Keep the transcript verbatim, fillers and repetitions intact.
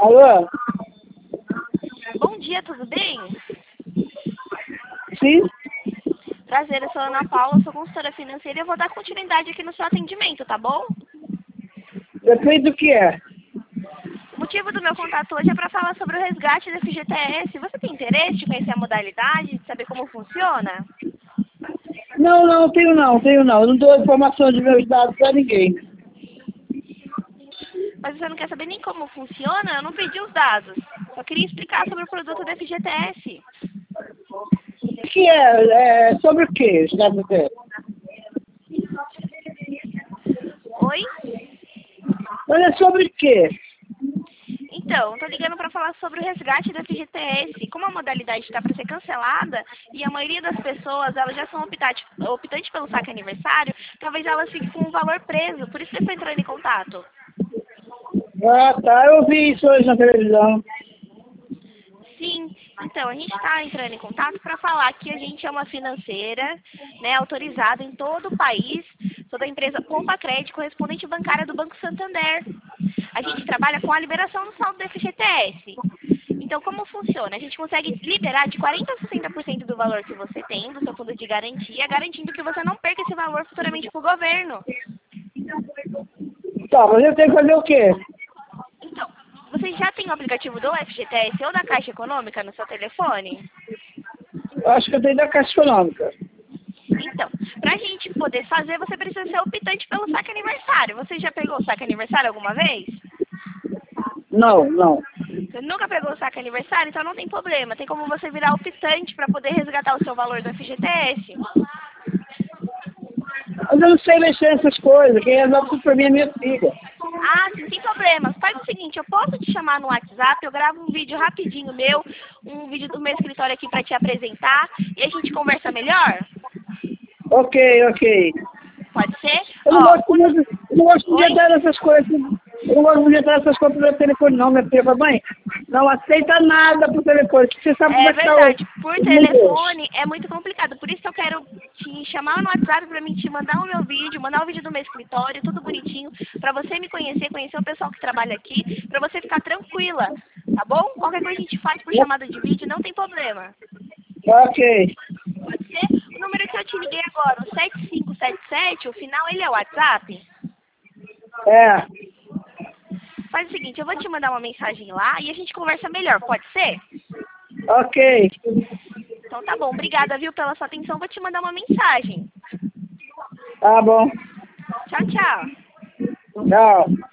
Alô? Bom dia, tudo bem? Sim? Prazer, eu sou a Ana Paula, sou consultora financeira e eu vou dar continuidade aqui no seu atendimento, tá bom? Depende do que é. O motivo do meu contato hoje é para falar sobre o resgate da F G T S. Você tem interesse de conhecer a modalidade, de saber como funciona? Não, não, tenho não, tenho não. Eu não dou informação de meus dados pra ninguém. Mas você não quer saber nem como funciona? Eu não pedi os dados. Só queria explicar sobre o produto da F G T S. O que é? É sobre o que, os dados dele? Oi? Mas é sobre o quê? Então, estou ligando para falar sobre o resgate da F G T S. Como a modalidade está para ser cancelada e a maioria das pessoas elas já são optantes, optantes pelo saque aniversário, talvez elas fiquem com um valor preso. Por isso que eu estou entrando em contato. Ah, tá. Eu vi isso hoje na televisão. Sim, então a gente está entrando em contato para falar que a gente é uma financeira, né, autorizada em todo o país, sou da empresa Poupa Crédito, correspondente bancária do Banco Santander. A gente trabalha com a liberação do saldo do F G T S. Então, como funciona? A gente consegue liberar de quarenta por cento a sessenta por cento do valor que você tem, do seu fundo de garantia, garantindo que você não perca esse valor futuramente para o governo. Tá, mas eu tenho que fazer o quê? Então, você já tem o aplicativo do F G T S ou da Caixa Econômica no seu telefone? Eu acho que eu tenho da Caixa Econômica. Então, para a gente poder fazer, você precisa ser optante pelo saque aniversário. Você já pegou o saque aniversário alguma vez? Não, não. Você nunca pegou o saque aniversário, então não tem problema. Tem como você virar optante para poder resgatar o seu valor do F G T S. Mas eu não sei mexer nessas coisas. Quem resolve tudo pra mim é minha filha. Ah, sim, sem problemas. Faz o seguinte, eu posso te chamar no WhatsApp, eu gravo um vídeo rapidinho meu, um vídeo do meu escritório aqui para te apresentar e a gente conversa melhor? Ok, ok. Pode ser? Eu não Ó, gosto o... muito, eu não gosto de Oi? entrar nessas coisas. Eu não gosto de entrar nessas coisas pelo telefone, não, minha filha. Mãe, não aceita nada por telefone. Você sabe como É é que tá o verdade, por o mundo. telefone é muito complicado, por isso que eu quero te chamar no WhatsApp para mim te mandar o meu vídeo, mandar o vídeo do meu escritório, tudo bonitinho, para você me conhecer, conhecer o pessoal que trabalha aqui, para você ficar tranquila, tá bom? Qualquer coisa a gente faz por chamada de vídeo, não tem problema. Ok. Pode ser? O número que eu te liguei agora, o sete cinco sete sete, o final ele é o WhatsApp? É. Faz o seguinte, eu vou te mandar uma mensagem lá e a gente conversa melhor, pode ser? Ok. Então tá bom, obrigada, viu, pela sua atenção, vou te mandar uma mensagem. Tá bom. Tchau, tchau. Tchau.